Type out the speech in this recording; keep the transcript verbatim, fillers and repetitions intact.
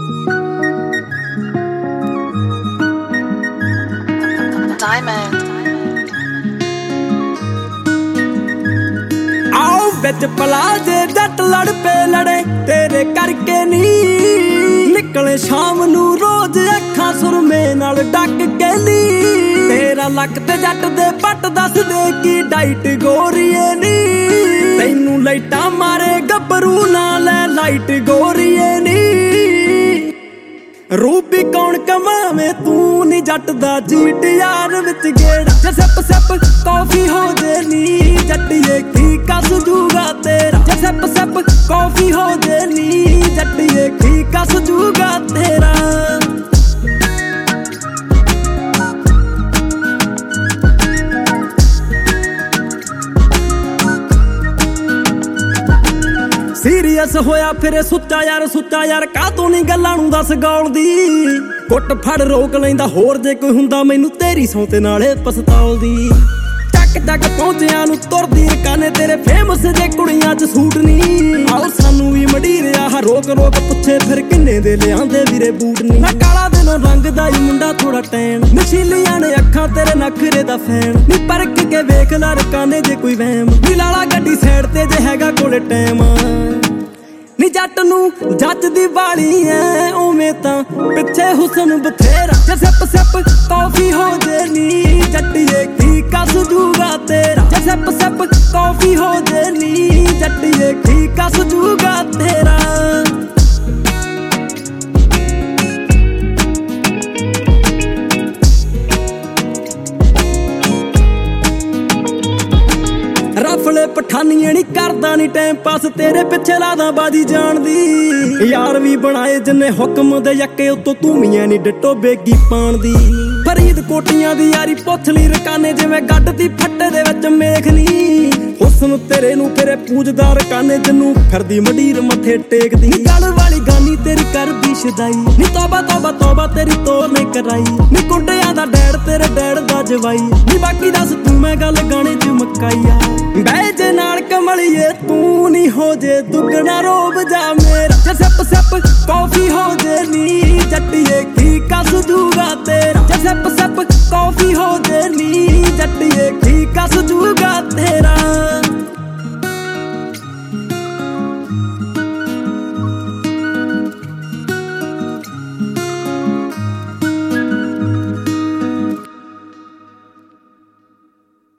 Diamond. आओ बिच पला जे जट लड़ पे लड़े तेरे करके नी निकले शाम नू रोज अखां सुरमे नाल डक के नी तेरा लक ते जट दे पट दस दे की डाइट गोरीए नी तैनू लाइटा मारे गबरू ना ले लाइट गोरीए नी रूबी कौन कमावे तू नी जट दा जीट यार विच गेड़ा जे सप सप कॉफी हो जे नी जट्टिए की कस जूगा तेरा जे सप सप कॉफी हो जे नी जट्टिए की कस जूगा तेरा सीरियस होया फिर सुच्चा यार सुच्चा यार कातों नी गल्लां नूं दस गौल दी कुट फड़ रोक लैंदा होर जे कोई हुंदा मैनू तेरी सौं ते नाले पसतौल दी चक चक पहुंचिया नूं तुरदी काने तेरे फेमस जे कुड़ियां च सूट नी आओ सानू भी मडीरिया हा रोक रोक पुछे फिर किन्ने दे लिआंदे वीरे बूट नी मैं काला दिनों रंग दा ही मुंडा थोड़ा टैन नशीलियां ने अखां तेरे नखरे दा फैन नी परख के वेख ला रकाने जे कोई वहम नी लाला गड्डी साइड ते जे हैगा कोले टैम नी जट नू जज दी वाली ऐ उवें तां पिछे हुसन बथेरा जे सप सप कॉफी हो जे नी जट्टिए की कस जूगा तेरा जे सप सप कॉफी हो जे नी जट्टिए की कस जूगा तेरा रफले पठानिए नी करदा नी टाइम पास तेरे पिछे लादा बाजी जान दी यार भी बनाए जिन्ने हुक्म दे यक्के उत्तों धूमियां नी डिट्टो बेगी पान दी फरीद कोटियां दी यारी पुछ ली रकाने जिवें गड्ड दी फट्टे दे विच मेख नी हुस्न तेरे नू फिरे पूजदा रकाने जिन्नू फिरदी मडीर मथे टेकदी गल वाली गानी तेरी करदी शदाई नी तौबा तौबा तौबा तेरी तोर ने कराई नी कुंडियां दा डैड तेरे डैड दा जवाई नी बाकी दस तू मैं गल गाने च मकाई आ बह जे नाल कमलिए तू नी हो जे दुगना रोब जा मेरा जे सप सप कॉफी हो जे नी जट्टिए की कस जूगा तेरा जे सप सप कॉफी हो जे नी जट्टिए की कस जूगा तेरा।